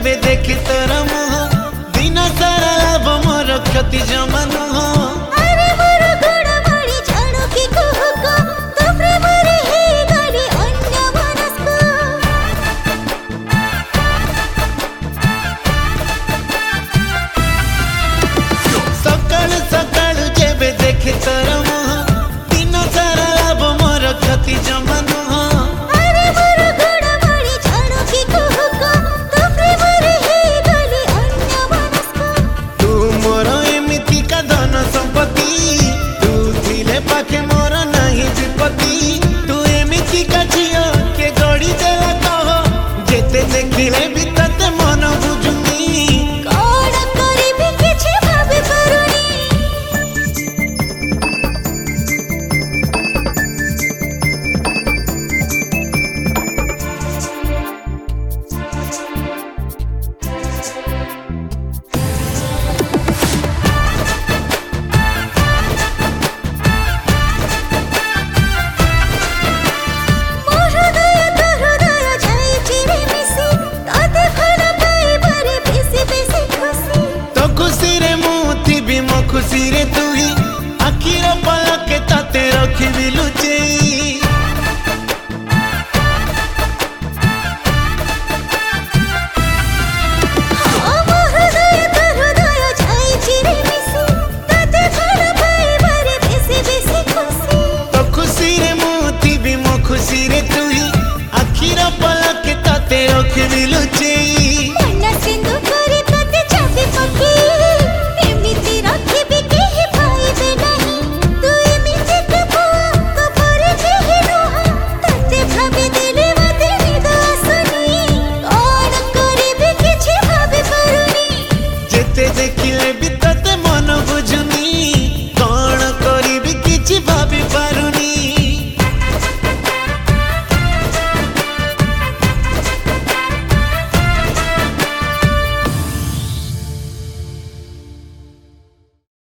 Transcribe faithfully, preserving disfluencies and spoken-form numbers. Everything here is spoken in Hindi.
जेबे देखी तोर मुह दिन सारा लाभ मोर क्षति जमा नुह। अरे मोर गुण मणि जानो कि कुहुक तो प्रेम रे हे गली अन्य मनस्क। सकाळु सकाळु जेबे देखी तोर मुह दिन सारा लाभ मोर क्षति जमा नुह। अरे मोर गुण मणि जानो कि कुहुक तो प्रेम रे हे गली अन्य मनस्क। तू मोर एमिति का धन संपत्ति तू थिले पाखे मोर नहीं विपत्ति। तू एमिति का झियो के गड़ी देला कह जेते देखिले भी तते मन बुझुनी। कौन करिबि किछि भाबि पारुनी। मोर हृदय तो हृदय जाइछि रे मिशि तते फल पाइबारे बेसी बेसी खुशी। तो खुशी रे मु थिबी मो खुशी रे तू ही आखिर पलके ताते रखिबी लुचि।